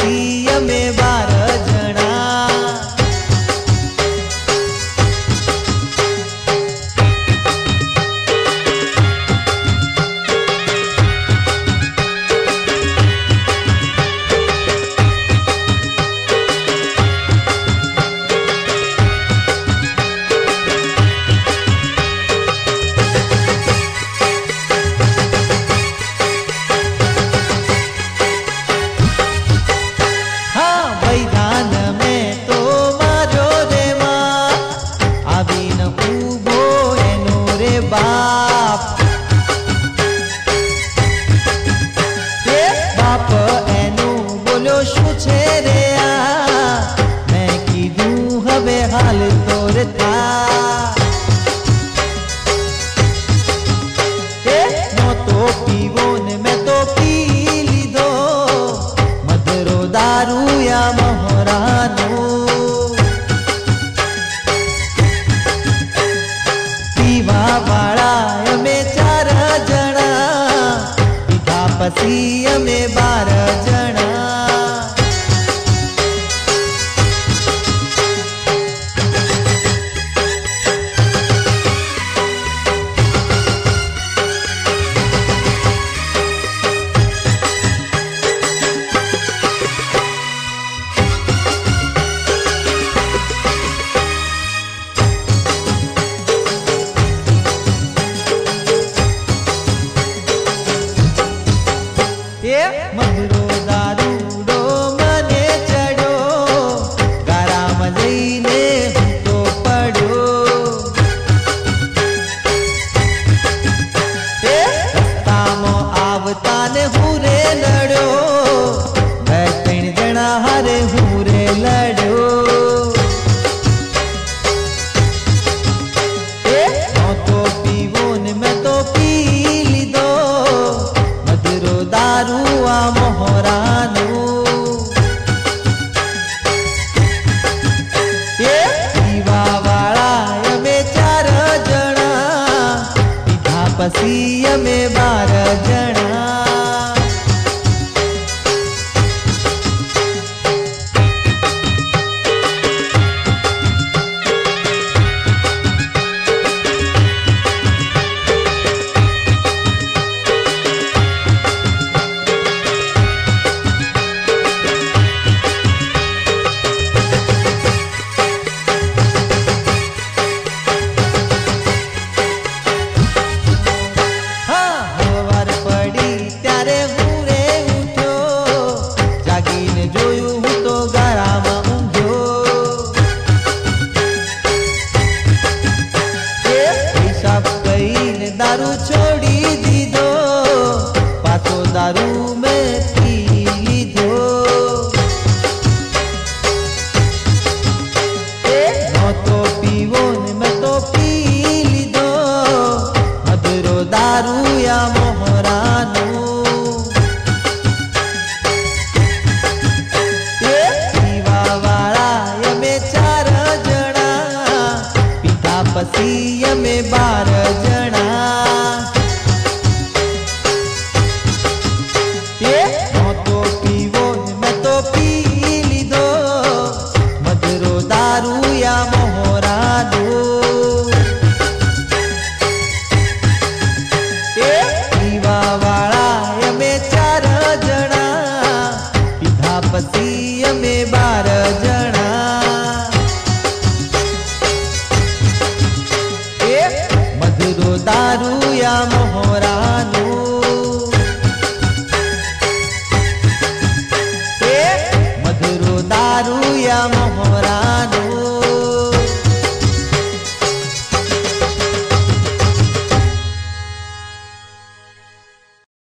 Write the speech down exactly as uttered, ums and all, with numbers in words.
પછી અમે બાર જણા हाल तोर था नो तो पीवो ने मैं तो पी लीधो मधुरो दारू या मोहरानो पीवा वाला अमे चार जना पीधा पसी अमे बार जना मधुरो दारूडो मने चढ़ो गाराम जईने हूँ तो पड़ो रस्तामो आवता ने हूँ रे लड़ो बे त्रण जणा हारे हूँ रे लड़ो मैं तो पीवो ने मैं तो पी लीधो मधुरो दारू आ मोहरानो ये पीवा वाला अमे चार जना पीधा पसी अमे बार जना दारू छोड़ी दी